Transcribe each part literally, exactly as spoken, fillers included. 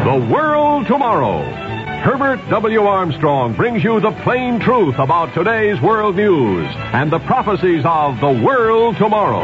The World Tomorrow. Herbert W. Armstrong brings you the plain truth about today's world news and the prophecies of the world tomorrow.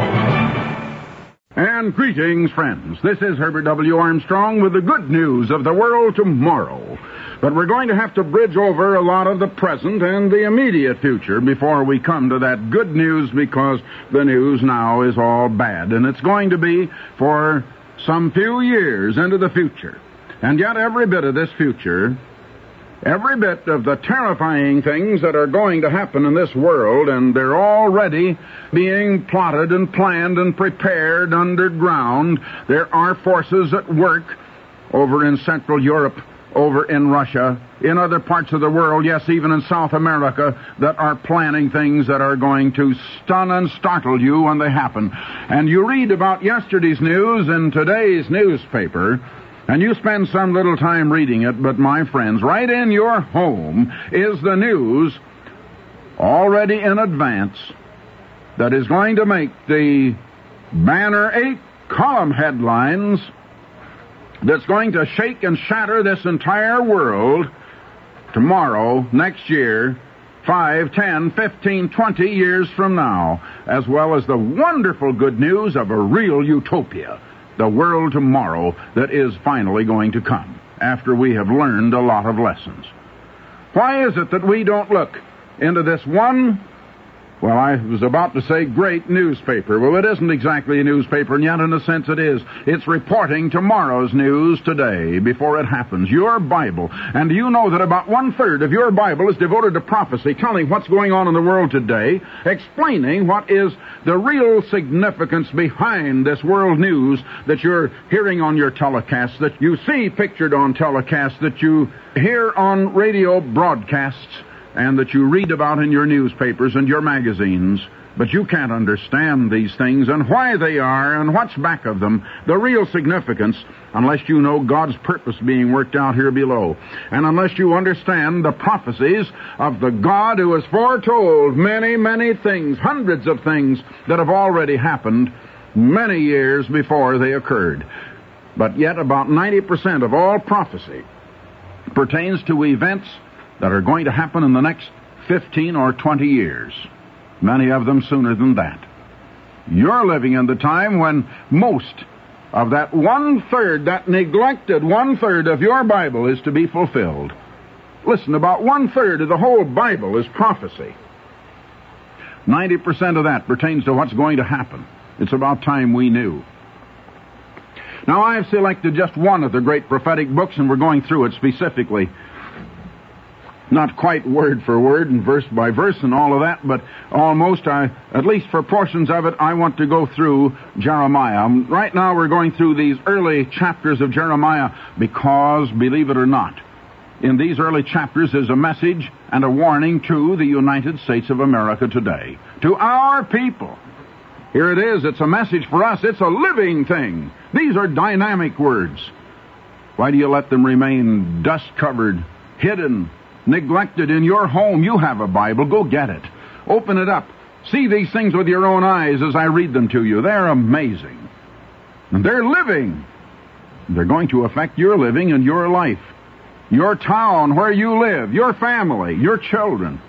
And greetings, friends. This is Herbert W. Armstrong with the good news of the world tomorrow. But we're going to have to bridge over a lot of the present and the immediate future before we come to that good news, because the news now is all bad. And it's going to be for some few years into the future. And yet every bit of this future, every bit of the terrifying things that are going to happen in this world, and they're already being plotted and planned and prepared underground. There are forces at work over in Central Europe, over in Russia, in other parts of the world, yes, even in South America, that are planning things that are going to stun and startle you when they happen. And you read about yesterday's news in today's newspaper, and you spend some little time reading it, but my friends, right in your home is the news already in advance that is going to make the banner eight column headlines that's going to shake and shatter this entire world tomorrow, next year, five, ten, fifteen, twenty years from now, as well as the wonderful good news of a real utopia. The world tomorrow that is finally going to come after we have learned a lot of lessons. Why is it that we don't look into this one, well, I was about to say great newspaper. Well, it isn't exactly a newspaper, and yet in a sense it is. It's reporting tomorrow's news today before it happens. Your Bible. And you know that about one-third of your Bible is devoted to prophecy, telling what's going on in the world today, explaining what is the real significance behind this world news that you're hearing on your telecast, that you see pictured on telecasts, that you hear on radio broadcasts, and that you read about in your newspapers and your magazines. But you can't understand these things and why they are and what's back of them, the real significance, unless you know God's purpose being worked out here below. And unless you understand the prophecies of the God who has foretold many, many things, hundreds of things that have already happened many years before they occurred. But yet about ninety percent of all prophecy pertains to events that are going to happen in the next fifteen or twenty years. Many of them sooner than that. You're living in the time when most of that one-third, that neglected one-third of your Bible is to be fulfilled. Listen, about one-third of the whole Bible is prophecy. ninety percent of that pertains to what's going to happen. It's about time we knew. Now, I've selected just one of the great prophetic books, and we're going through it specifically. Not quite word for word and verse by verse and all of that, but almost, I, at least for portions of it, I want to go through Jeremiah. Um, right now we're going through these early chapters of Jeremiah because, believe it or not, in these early chapters is a message and a warning to the United States of America today. To our people. Here it is. It's a message for us. It's a living thing. These are dynamic words. Why do you let them remain dust-covered, hidden, neglected in your home? You have a Bible. Go get it. Open it up. See these things with your own eyes as I read them to you. They're amazing. And they're living. They're going to affect your living and your life. Your town, where you live, your family, your children.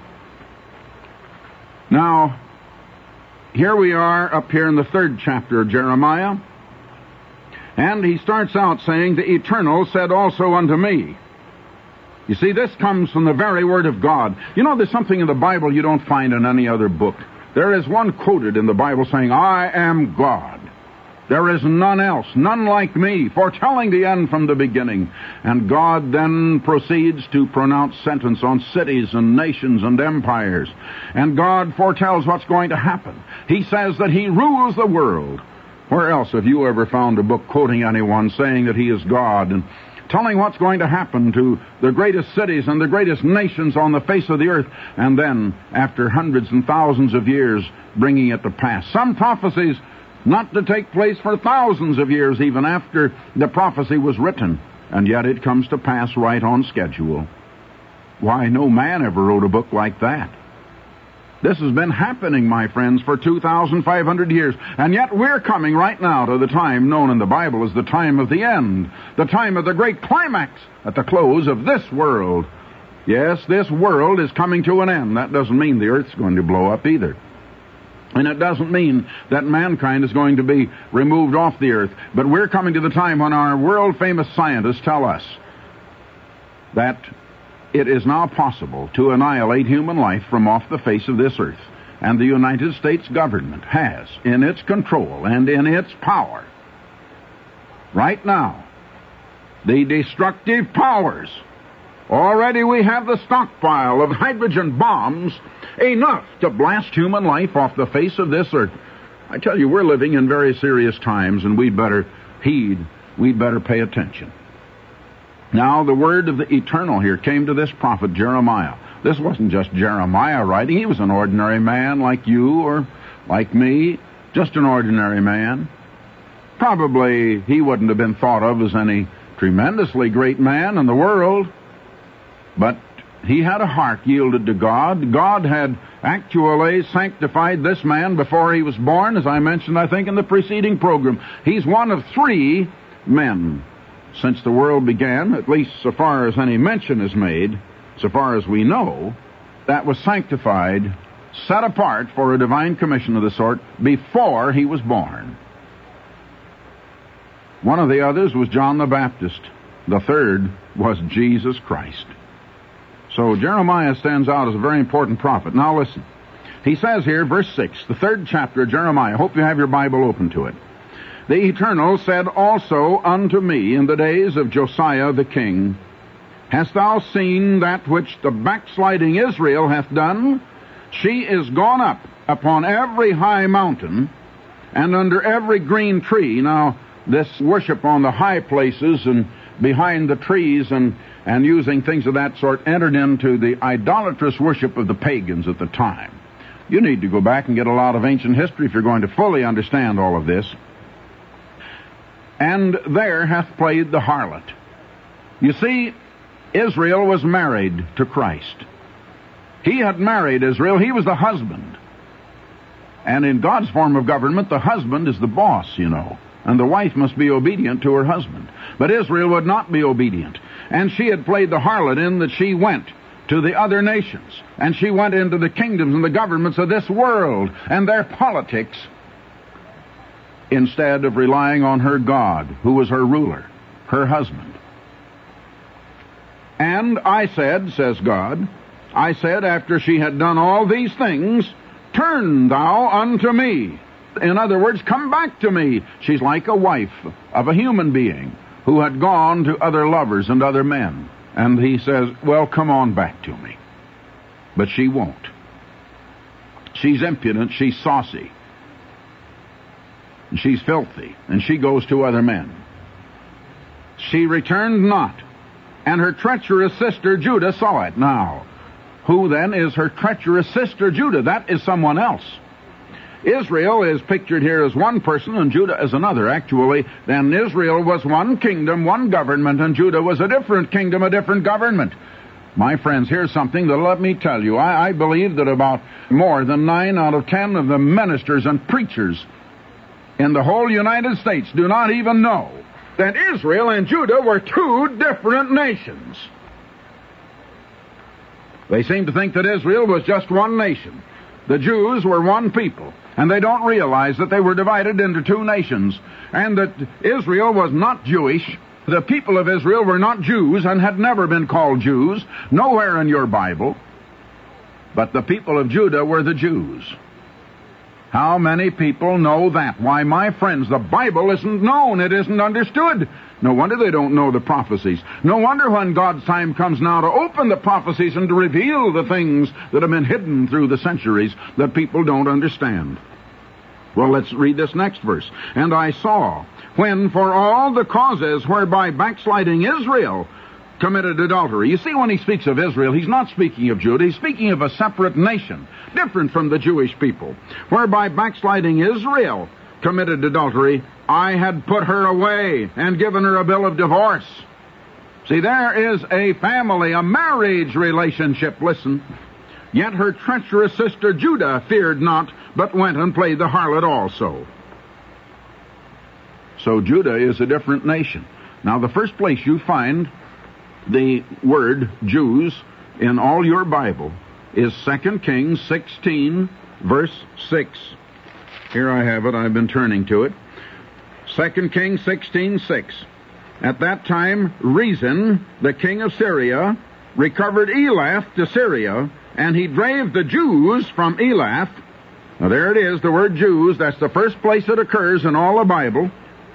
Now, here we are up here in the third chapter of Jeremiah. And he starts out saying, "The Eternal said also unto me." You see, this comes from the very Word of God. You know, there's something in the Bible you don't find in any other book. There is one quoted in the Bible saying, "I am God. There is none else, none like me, foretelling the end from the beginning." And God then proceeds to pronounce sentence on cities and nations and empires. And God foretells what's going to happen. He says that He rules the world. Where else have you ever found a book quoting anyone saying that He is God and telling what's going to happen to the greatest cities and the greatest nations on the face of the earth, and then, after hundreds and thousands of years, bringing it to pass? Some prophecies not to take place for thousands of years, even after the prophecy was written, and yet it comes to pass right on schedule. Why, no man ever wrote a book like that. This has been happening, my friends, for two thousand five hundred years. And yet we're coming right now to the time known in the Bible as the time of the end, the time of the great climax at the close of this world. Yes, this world is coming to an end. That doesn't mean the earth's going to blow up either. And it doesn't mean that mankind is going to be removed off the earth. But we're coming to the time when our world-famous scientists tell us that it is now possible to annihilate human life from off the face of this earth. And the United States government has, in its control and in its power, right now, the destructive powers. Already we have the stockpile of hydrogen bombs, enough to blast human life off the face of this earth. I tell you, we're living in very serious times, and we'd better heed, we'd better pay attention. Now, the word of the eternal here came to this prophet Jeremiah. This wasn't just Jeremiah writing. He was an ordinary man like you or like me, just an ordinary man. Probably he wouldn't have been thought of as any tremendously great man in the world, but he had a heart yielded to God. God had actually sanctified this man before he was born, as I mentioned, I think, in the preceding program. He's one of three men since the world began, at least so far as any mention is made, so far as we know, that was sanctified, set apart for a divine commission of the sort before he was born. One of the others was John the Baptist. The third was Jesus Christ. So Jeremiah stands out as a very important prophet. Now listen. He says here, verse six, the third chapter of Jeremiah. Hope you have your Bible open to it. The Eternal said also unto me in the days of Josiah the king, Hast thou seen that which the backsliding Israel hath done? She is gone up upon every high mountain and under every green tree. Now, this worship on the high places and behind the trees and, and using things of that sort entered into the idolatrous worship of the pagans at the time. You need to go back and get a lot of ancient history if you're going to fully understand all of this. And there hath played the harlot. You see, Israel was married to Christ. He had married Israel. He was the husband. And in God's form of government, the husband is the boss, you know. And the wife must be obedient to her husband. But Israel would not be obedient. And she had played the harlot in that she went to the other nations. And she went into the kingdoms and the governments of this world and their politics, instead of relying on her God, who was her ruler, her husband. And I said, says God, I said, after she had done all these things, Turn thou unto me. In other words, come back to me. She's like a wife of a human being who had gone to other lovers and other men. And he says, well, come on back to me. But she won't. She's impudent, she's saucy. And she's filthy, and she goes to other men. She returned not, and her treacherous sister Judah saw it. Now, who then is her treacherous sister Judah? That is someone else. Israel is pictured here as one person and Judah as another. Actually, then Israel was one kingdom, one government, and Judah was a different kingdom, a different government. My friends, here's something that let me tell you. I, I believe that about more than nine out of ten of the ministers and preachers in the whole United States do not even know that Israel and Judah were two different nations. They seem to think that Israel was just one nation. The Jews were one people, and they don't realize that they were divided into two nations, and that Israel was not Jewish. The people of Israel were not Jews and had never been called Jews, nowhere in your Bible. But the people of Judah were the Jews. How many people know that? Why, my friends, the Bible isn't known. It isn't understood. No wonder they don't know the prophecies. No wonder when God's time comes now to open the prophecies and to reveal the things that have been hidden through the centuries that people don't understand. Well, let's read this next verse. And I saw, when for all the causes whereby backsliding Israel committed adultery. You see, when he speaks of Israel, he's not speaking of Judah. He's speaking of a separate nation, different from the Jewish people. Whereby backsliding Israel committed adultery, I had put her away and given her a bill of divorce. See, there is a family, a marriage relationship, listen, Yet her treacherous sister Judah feared not, but went and played the harlot also. So Judah is a different nation. Now, the first place you find the word Jews in all your Bible is Second Kings sixteen, verse six. Here I have it. I've been turning to it. Second Kings sixteen, six. At that time, Rezin, the king of Syria, recovered Elath to Syria, and he drave the Jews from Elath. Now, there it is, the word Jews. That's the first place it occurs in all the Bible.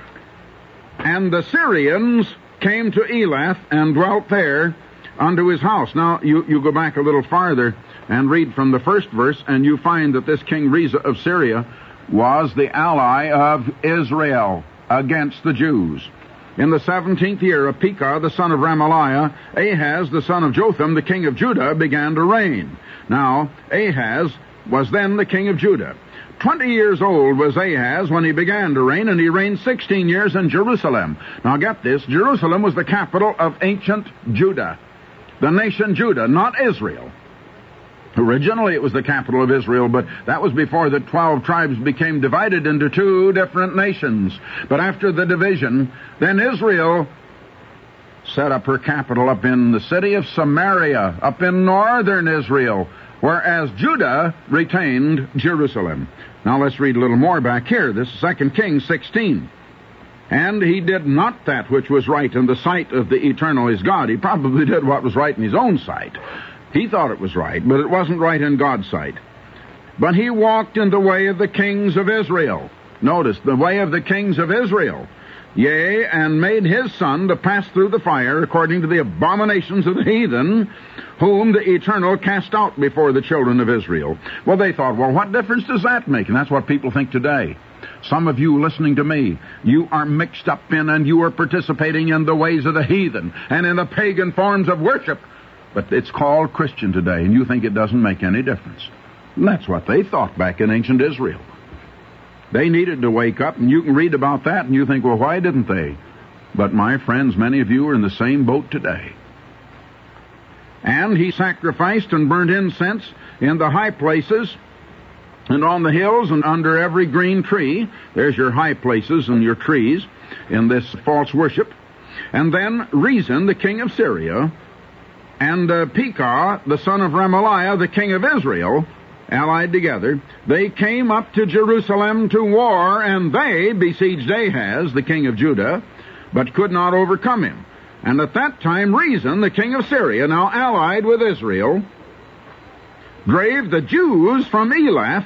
And the Syrians came to Elath and dwelt there unto his house. Now, you, you go back a little farther and read from the first verse, and you find that this King Rezin of Syria was the ally of Israel against the Jews. In the seventeenth year of Pekah, the son of Remaliah, Ahaz, the son of Jotham, the king of Judah, began to reign. Now, Ahaz was then the king of Judah. Twenty years old was Ahaz when he began to reign, and he reigned sixteen years in Jerusalem. Now get this, Jerusalem was the capital of ancient Judah, the nation Judah, not Israel. Originally it was the capital of Israel, but that was before the twelve tribes became divided into two different nations. But after the division, then Israel set up her capital up in the city of Samaria, up in northern Israel, whereas Judah retained Jerusalem. Now let's read a little more back here. This is Second Kings sixteen. And he did not that which was right in the sight of the eternal his God. He probably did what was right in his own sight. He thought it was right, but it wasn't right in God's sight. But he walked in the way of the kings of Israel. Notice, the way of the kings of Israel. Yea, and made his son to pass through the fire according to the abominations of the heathen, whom the Eternal cast out before the children of Israel. Well, they thought, well, what difference does that make? And that's what people think today. Some of you listening to me, you are mixed up in and you are participating in the ways of the heathen and in the pagan forms of worship. But it's called Christian today, and you think it doesn't make any difference. And that's what they thought back in ancient Israel. They needed to wake up, and you can read about that, and you think, well, why didn't they? But my friends, many of you are in the same boat today. And he sacrificed and burnt incense in the high places, and on the hills, and under every green tree. There's your high places and your trees in this false worship. And then Rezin, the king of Syria, and uh, Pekah, the son of Remaliah, the king of Israel, allied together, they came up to Jerusalem to war, and they besieged Ahaz, the king of Judah, but could not overcome him. And at that time Rezin, the king of Syria, now allied with Israel, drave the Jews from Elath,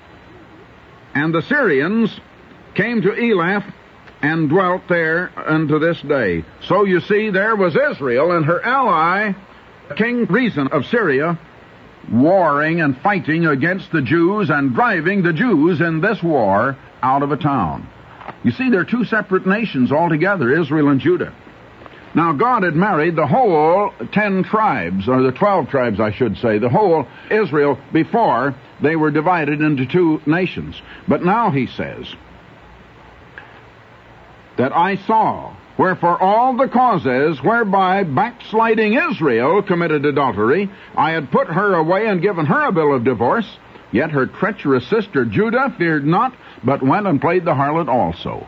and the Syrians came to Elath and dwelt there unto this day. So you see, there was Israel and her ally, King Rezin of Syria, warring and fighting against the Jews and driving the Jews in this war out of a town. You see, they're two separate nations altogether, Israel and Judah. Now, God had married the whole ten tribes, or the twelve tribes, I should say, the whole Israel before they were divided into two nations. But now he says that I saw, wherefore all the causes whereby backsliding Israel committed adultery, I had put her away and given her a bill of divorce, yet her treacherous sister Judah feared not, but went and played the harlot also.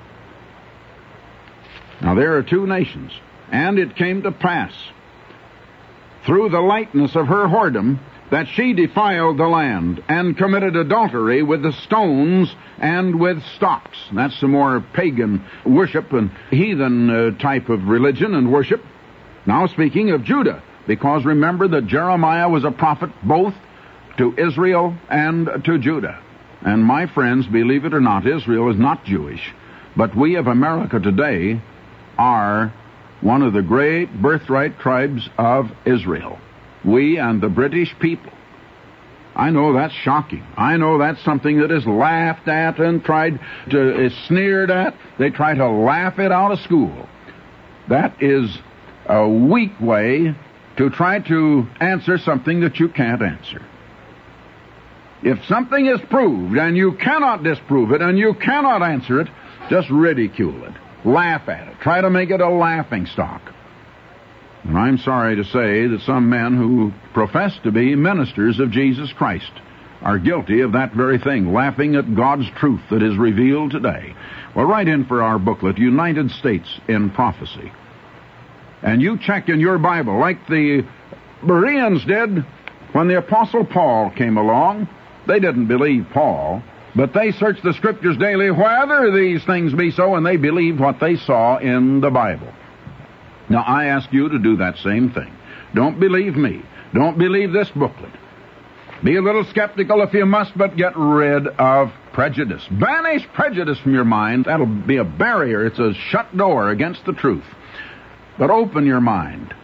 Now there are two nations. And it came to pass, through the lightness of her whoredom, that she defiled the land, and committed adultery with the stones and with stocks. That's the more pagan worship and heathen uh, type of religion and worship. Now speaking of Judah, because remember that Jeremiah was a prophet both to Israel and to Judah. And my friends, believe it or not, Israel is not Jewish. But we of America today are one of the great birthright tribes of Israel. We and the British people. I know that's shocking. I know that's something that is laughed at and tried to, is sneered at. They try to laugh it out of school. That is a weak way to try to answer something that you can't answer. If something is proved and you cannot disprove it and you cannot answer it, just ridicule it. Laugh at it. Try to make it a laughing stock. And I'm sorry to say that some men who profess to be ministers of Jesus Christ are guilty of that very thing, laughing at God's truth that is revealed today. Well, write in for our booklet, United States in Prophecy. And you check in your Bible, like the Bereans did when the Apostle Paul came along. They didn't believe Paul, but they searched the Scriptures daily whether these things be so, and they believed what they saw in the Bible. Now, I ask you to do that same thing. Don't believe me. Don't believe this booklet. Be a little skeptical if you must, but get rid of prejudice. Banish prejudice from your mind. That'll be a barrier. It's a shut door against the truth. But open your mind.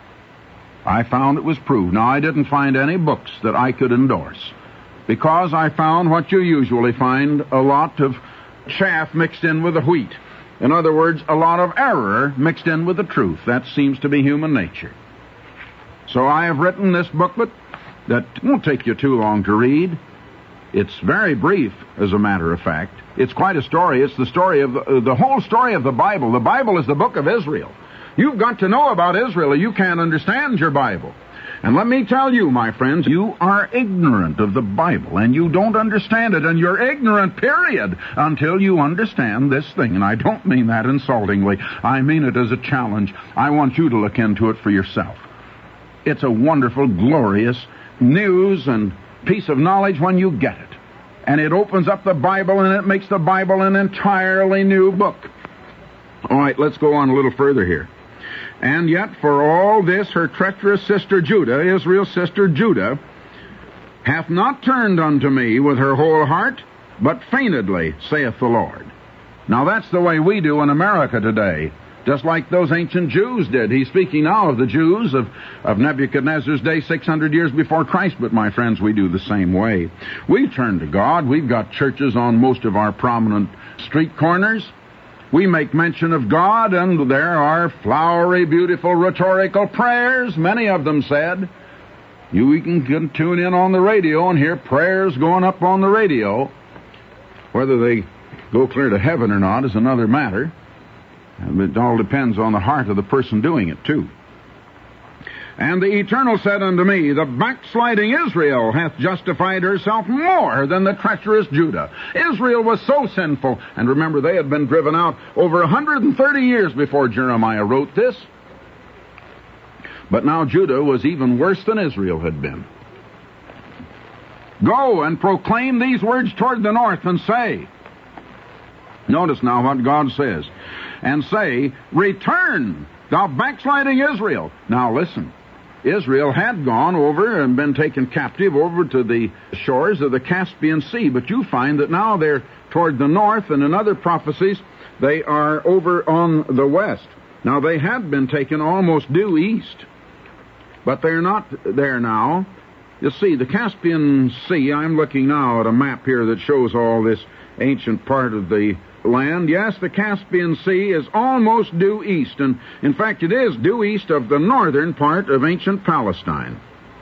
I found it was proved. Now, I didn't find any books that I could endorse, because I found what you usually find, a lot of chaff mixed in with the wheat. In other words, a lot of error mixed in with the truth. That seems to be human nature. So I have written this booklet that won't take you too long to read. It's very brief, as a matter of fact. It's quite a story. It's the story of the, the whole story of the Bible. The Bible is the book of Israel. You've got to know about Israel, or you can't understand your Bible. And let me tell you, my friends, you are ignorant of the Bible, and you don't understand it, and you're ignorant, period, until you understand this thing. And I don't mean that insultingly. I mean it as a challenge. I want you to look into it for yourself. It's a wonderful, glorious news and piece of knowledge when you get it. And it opens up the Bible, and it makes the Bible an entirely new book. All right, let's go on a little further here. And yet, for all this, her treacherous sister Judah, Israel's sister Judah, hath not turned unto me with her whole heart, but feignedly, saith the Lord. Now, that's the way we do in America today, just like those ancient Jews did. He's speaking now of the Jews of, of Nebuchadnezzar's day, six hundred years before Christ, but, my friends, we do the same way. We turn to God. We've got churches on most of our prominent street corners. We make mention of God, and there are flowery, beautiful, rhetorical prayers, many of them said. You can, can tune in on the radio and hear prayers going up on the radio. Whether they go clear to heaven or not is another matter. It all depends on the heart of the person doing it, too. And the Eternal said unto me, the backsliding Israel hath justified herself more than the treacherous Judah. Israel was so sinful. And remember, they had been driven out over one hundred thirty years before Jeremiah wrote this. But now Judah was even worse than Israel had been. Go and proclaim these words toward the north and say, notice now what God says, and say, return, thou backsliding Israel. Now listen. Israel had gone over and been taken captive over to the shores of the Caspian Sea, but you find that now they're toward the north, and in other prophecies they are over on the west. Now they had been taken almost due east, but they're not there now. You see, the Caspian Sea, I'm looking now at a map here that shows all this ancient part of the land. Yes, the Caspian Sea is almost due east, and in fact it is due east of the northern part of ancient Palestine.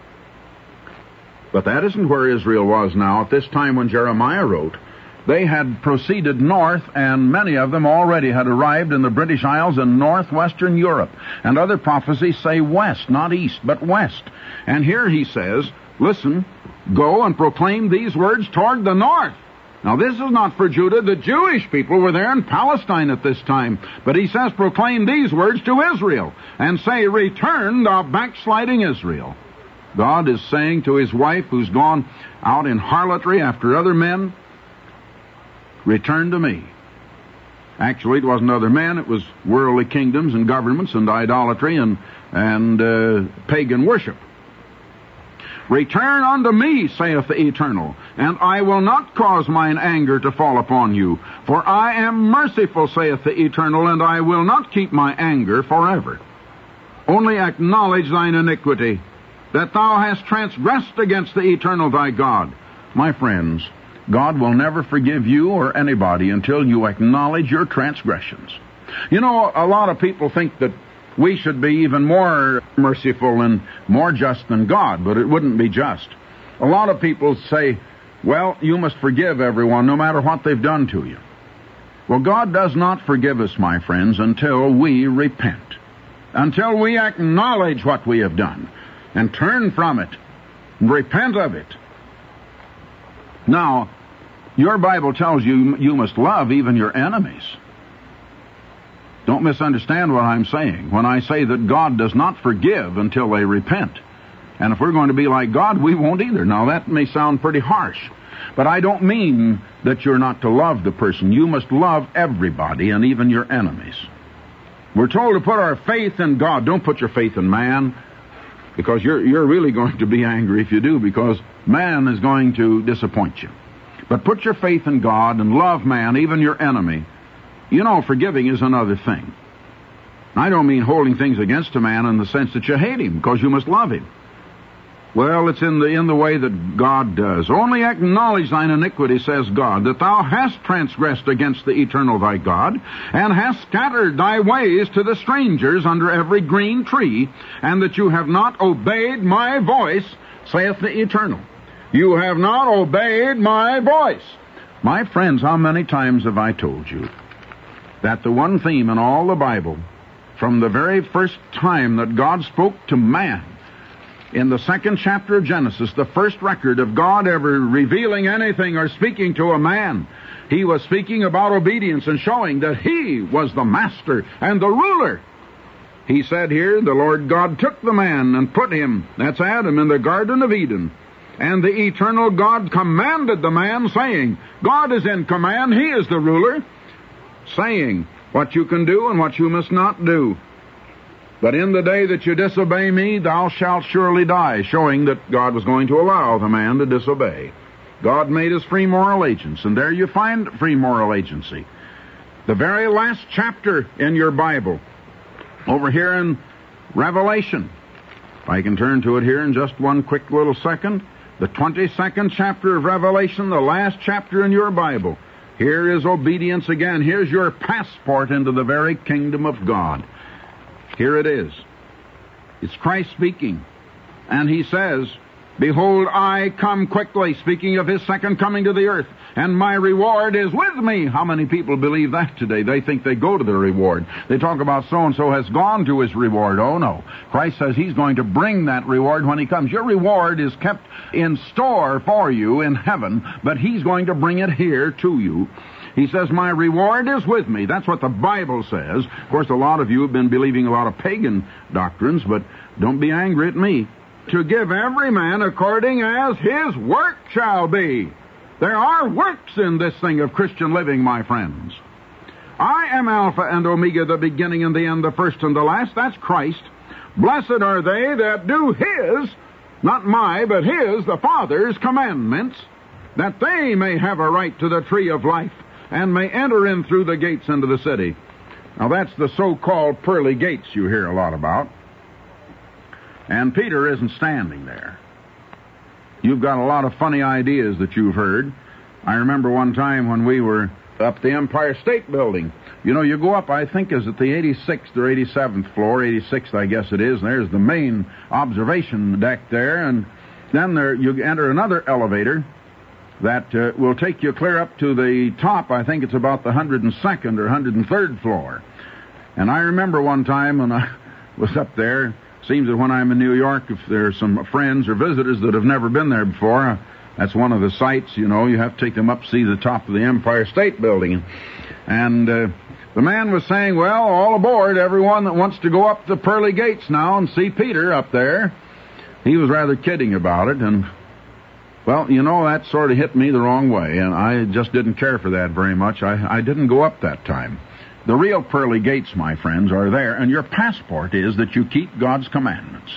But that isn't where Israel was now at this time when Jeremiah wrote. They had proceeded north, and many of them already had arrived in the British Isles in northwestern Europe. And other prophecies say west, not east, but west. And here he says, listen, go and proclaim these words toward the north. Now, this is not for Judah. The Jewish people were there in Palestine at this time. But he says, proclaim these words to Israel, and say, return, thou backsliding Israel. God is saying to his wife, who's gone out in harlotry after other men, return to me. Actually, it wasn't other men. It was worldly kingdoms and governments and idolatry and, and uh, pagan worship. Return unto me, saith the Eternal, and I will not cause mine anger to fall upon you. For I am merciful, saith the Eternal, and I will not keep my anger forever. Only acknowledge thine iniquity, that thou hast transgressed against the Eternal thy God. My friends, God will never forgive you or anybody until you acknowledge your transgressions. You know, a lot of people think that we should be even more merciful and more just than God, but it wouldn't be just. A lot of people say, well, you must forgive everyone no matter what they've done to you. Well, God does not forgive us, my friends, until we repent. until we acknowledge what we have done and turn from it and repent of it. Now, your Bible tells you you must love even your enemies. Don't misunderstand what I'm saying when I say that God does not forgive until they repent. And if we're going to be like God, we won't either. Now, that may sound pretty harsh, but I don't mean that you're not to love the person. You must love everybody and even your enemies. We're told to put our faith in God. Don't put your faith in man, because you're, you're really going to be angry if you do, because man is going to disappoint you. But put your faith in God and love man, even your enemy. You know, forgiving is another thing. I don't mean holding things against a man in the sense that you hate him, because you must love him. Well, it's in the in the way that God does. Only acknowledge thine iniquity, says God, that thou hast transgressed against the eternal thy God, and hast scattered thy ways to the strangers under every green tree, and that you have not obeyed my voice, saith the Eternal. You have not obeyed my voice. My friends, how many times have I told you that the one theme in all the Bible, from the very first time that God spoke to man, in the second chapter of Genesis, the first record of God ever revealing anything or speaking to a man, he was speaking about obedience and showing that he was the master and the ruler. He said here, the Lord God took the man and put him, that's Adam, in the Garden of Eden. And the eternal God commanded the man, saying, God is in command, he is the ruler, saying what you can do and what you must not do. But in the day that you disobey me, thou shalt surely die, showing that God was going to allow the man to disobey. God made us free moral agents, and there you find free moral agency. The very last chapter in your Bible, over here in Revelation, if I can turn to it here in just one quick little second, the twenty-second chapter of Revelation, the last chapter in your Bible. Here is obedience again. Here's your passport into the very kingdom of God. Here it is. It's Christ speaking. And he says, Behold, I come quickly, speaking of his second coming to the earth, and my reward is with me. How many people believe that today? They think they go to their reward. They talk about so-and-so has gone to his reward. Oh, no. Christ says he's going to bring that reward when he comes. Your reward is kept in store for you in heaven, but he's going to bring it here to you. He says, my reward is with me. That's what the Bible says. Of course, a lot of you have been believing a lot of pagan doctrines, but don't be angry at me. To give every man according as his work shall be. There are works in this thing of Christian living, my friends. I am Alpha and Omega, the beginning and the end, the first and the last. That's Christ. Blessed are they that do his, not my, but his, the Father's commandments, that they may have a right to the tree of life, and may enter in through the gates into the city. Now that's the so-called pearly gates you hear a lot about. And Peter isn't standing there. You've got a lot of funny ideas that you've heard. I remember one time when we were up the Empire State Building. You know, you go up, I think, is it the eighty-sixth or eighty-seventh floor, eighty-sixth I guess it is, and there's the main observation deck there, and then there you enter another elevator that uh, will take you clear up to the top. I think it's about the one hundred second or one hundred third floor. And I remember one time when I was up there, seems that when I'm in New York, if there's some friends or visitors that have never been there before, that's one of the sights, you know, you have to take them up to see the top of the Empire State Building. And uh, the man was saying, well, all aboard, everyone that wants to go up the pearly gates now and see Peter up there. He was rather kidding about it, and well, you know, that sort of hit me the wrong way, and I just didn't care for that very much. I, I didn't go up that time. The real pearly gates, my friends, are there, and your passport is that you keep God's commandments.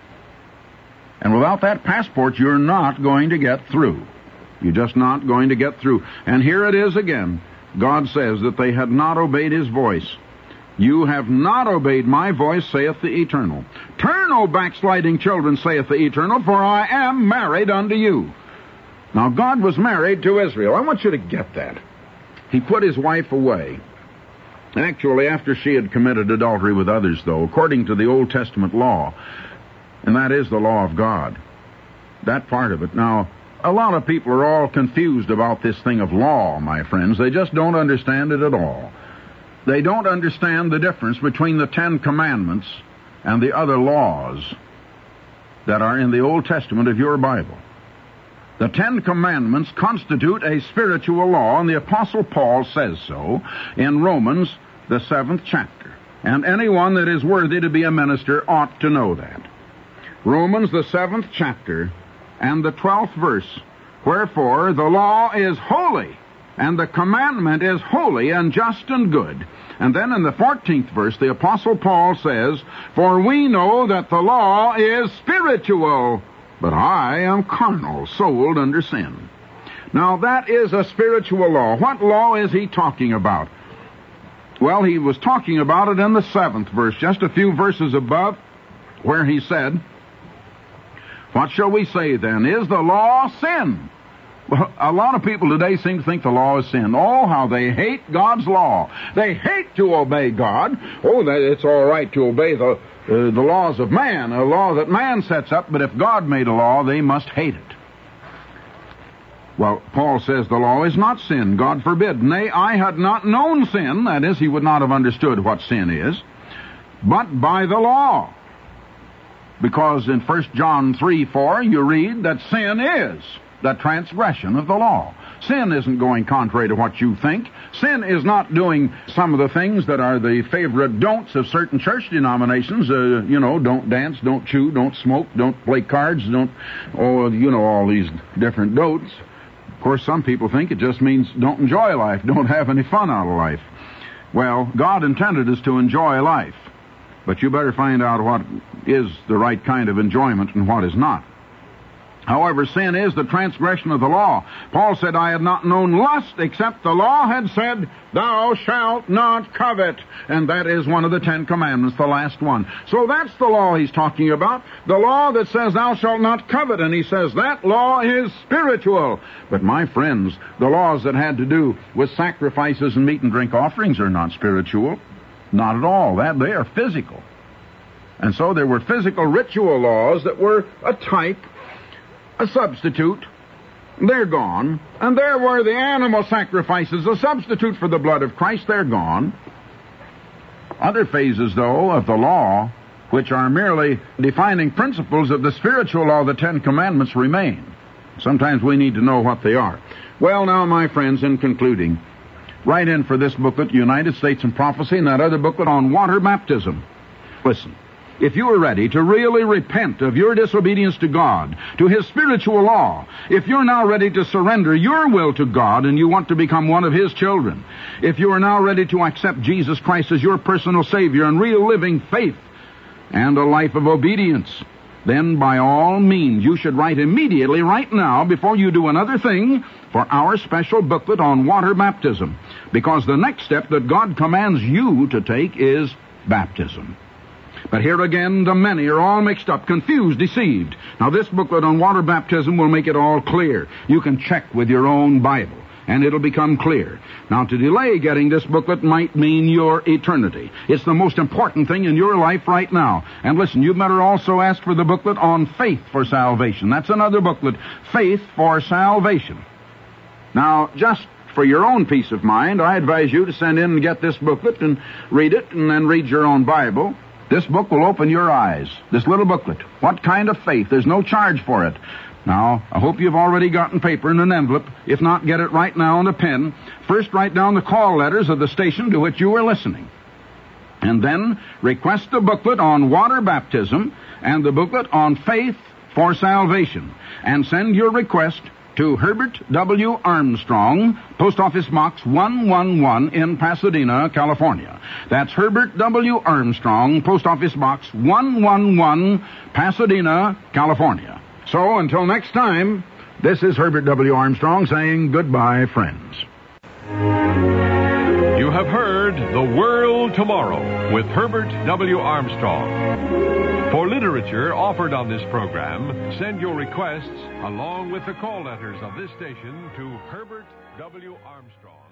And without that passport, you're not going to get through. You're just not going to get through. And here it is again. God says that they had not obeyed his voice. You have not obeyed my voice, saith the Eternal. Turn, O backsliding children, saith the Eternal, for I am married unto you. Now, God was married to Israel. I want you to get that. He put his wife away. Actually, after she had committed adultery with others, though, according to the Old Testament law, and that is the law of God, that part of it. Now, a lot of people are all confused about this thing of law, my friends. They just don't understand it at all. they don't understand the difference between the Ten Commandments and the other laws that are in the Old Testament of your Bible. The Ten Commandments constitute a spiritual law, and the Apostle Paul says so in Romans, the seventh chapter. And anyone that is worthy to be a minister ought to know that. Romans, the seventh chapter, and the twelfth verse. Wherefore, the law is holy, and the commandment is holy and just and good. And then in the fourteenth verse, the Apostle Paul says, For we know that the law is spiritual, but I am carnal, sold under sin. Now, that is a spiritual law. What law is he talking about? Well, he was talking about it in the seventh verse, just a few verses above, where he said, What shall we say then? Is the law sin? Well, a lot of people today seem to think the law is sin. Oh, how they hate God's law. They hate to obey God. Oh, that it's all right to obey the, uh, the laws of man, a law that man sets up, but if God made a law, they must hate it. Well, Paul says the law is not sin. God forbid. Nay, I had not known sin. That is, he would not have understood what sin is, but by the law. Because in First John three four, you read that sin is the transgression of the law. Sin isn't going contrary to what you think. Sin is not doing some of the things that are the favorite don'ts of certain church denominations. Uh, you know, don't dance, don't chew, don't smoke, don't play cards, don't, oh, you know, all these different don'ts. Of course, some people think it just means don't enjoy life, don't have any fun out of life. Well, God intended us to enjoy life, but you better find out what is the right kind of enjoyment and what is not. However, sin is the transgression of the law. Paul said, I had not known lust except the law had said, Thou shalt not covet. And that is one of the Ten Commandments, the last one. So that's the law he's talking about. The law that says, Thou shalt not covet. And he says that law is spiritual. But my friends, the laws that had to do with sacrifices and meat and drink offerings are not spiritual. Not at all. That they are physical. And so there were physical ritual laws that were a type, a substitute. They're gone. And there were the animal sacrifices, a substitute for the blood of Christ. They're gone. Other phases, though, of the law, which are merely defining principles of the spiritual law, the Ten Commandments, remain. Sometimes we need to know what they are. Well, now, my friends, in concluding, write in for this booklet, United States in Prophecy, and that other booklet on water baptism. Listen. If you are ready to really repent of your disobedience to God, to His spiritual law, if you're now ready to surrender your will to God and you want to become one of His children, if you are now ready to accept Jesus Christ as your personal Savior and real living faith and a life of obedience, then by all means you should write immediately right now before you do another thing for our special booklet on water baptism, because the next step that God commands you to take is baptism. But here again, the many are all mixed up, confused, deceived. Now, this booklet on water baptism will make it all clear. You can check with your own Bible, and it'll become clear. Now, to delay getting this booklet might mean your eternity. It's the most important thing in your life right now. And listen, you better also ask for the booklet on faith for salvation. That's another booklet, Faith for Salvation. Now, just for your own peace of mind, I advise you to send in and get this booklet and read it, and then read your own Bible. This book will open your eyes. This little booklet. What kind of faith? There's no charge for it. Now, I hope you've already gotten paper and an envelope. If not, get it right now and a pen. First, write down the call letters of the station to which you are listening. And then request the booklet on water baptism and the booklet on faith for salvation. And send your request to Herbert W. Armstrong, Post Office Box one one one in Pasadena, California. That's Herbert W. Armstrong, Post Office Box one one one, Pasadena, California. So, until next time, this is Herbert W. Armstrong saying goodbye, friends. You have heard The World Tomorrow with Herbert W. Armstrong. For literature offered on this program, send your requests along with the call letters of this station to Herbert W. Armstrong.